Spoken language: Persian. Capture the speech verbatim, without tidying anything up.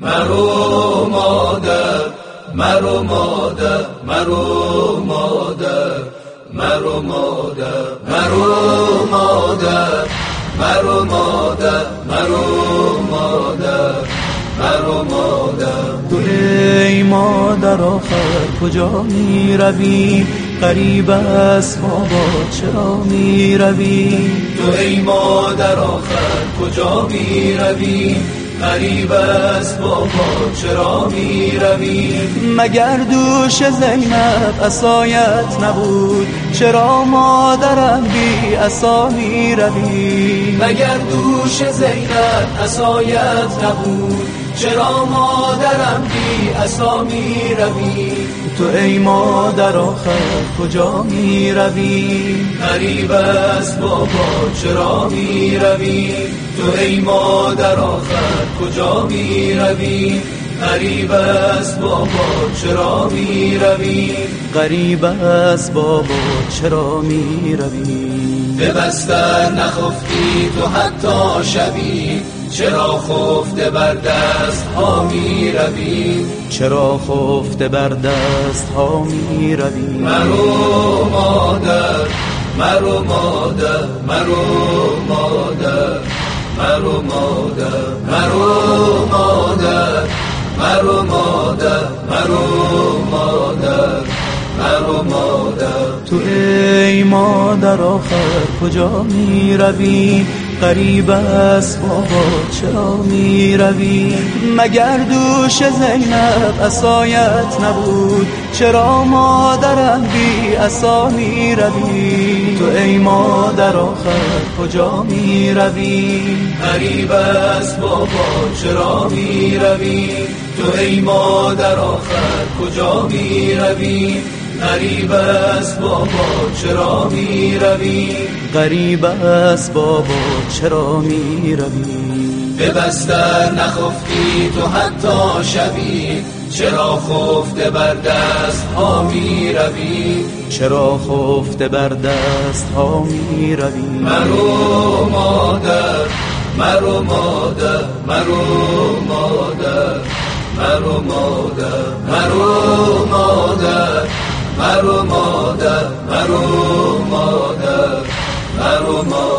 مرو مادر، مرو مادر، مرو مادر، مرو مادر، مرو مادر، مرو مادر، مرو مادر، مرو مادر. تو ای مادر آخر کجا می روی؟ غریب است بابا چرا می روی؟ تو ای مادر آخر کجا می روی؟ غریب است بابا چرا می روی؟ مگر دوش زینب عصایت نبود چرا مادرم بی عصا می روی؟ مگر دوش زینب عصایت نبود چرا مادرم بی عصا می روی؟ تو ای مادر آخر کجا می روی؟ غریب است بابا چرا می روی؟ تو ای مادر آخر کجا می روی؟ غریب است بابا چرا می روی؟ غریب است بابا چرا می روی؟ به بستر نخفتی تو حتی شبی، چرا خفته بر دست ها می روی؟ چرا خفته بر دست ها می روی؟ مرو مادر، مرو مادر، مرو مادر، مرو مادر، مرو مادر، مرو مادر، مرو مادر، مرو مادر. تو ای مادر آخر کجا می روی؟ غریب است بابا چرا می روی؟ مگر دوش زینب عصایت نبود چرا مادرم بی عصا می روی؟ تو ای مادر آخر کجا می روی؟ غریب است بابا چرا می روی؟ تو ای مادر آخر کجا می روی؟ غریب است بابا چرا می روی؟ غریب است بابا چرا می روی؟ به بستر نخفتی تو حتی شبی، چرا خفته بر دست ها می روی؟ چرا خفته بر دست ها می روی؟ مرو مادر، مرو مادر، مرو مادر، مرو مادر، مرو مادر، مرو مادر، مرو مادر، مرو مادر.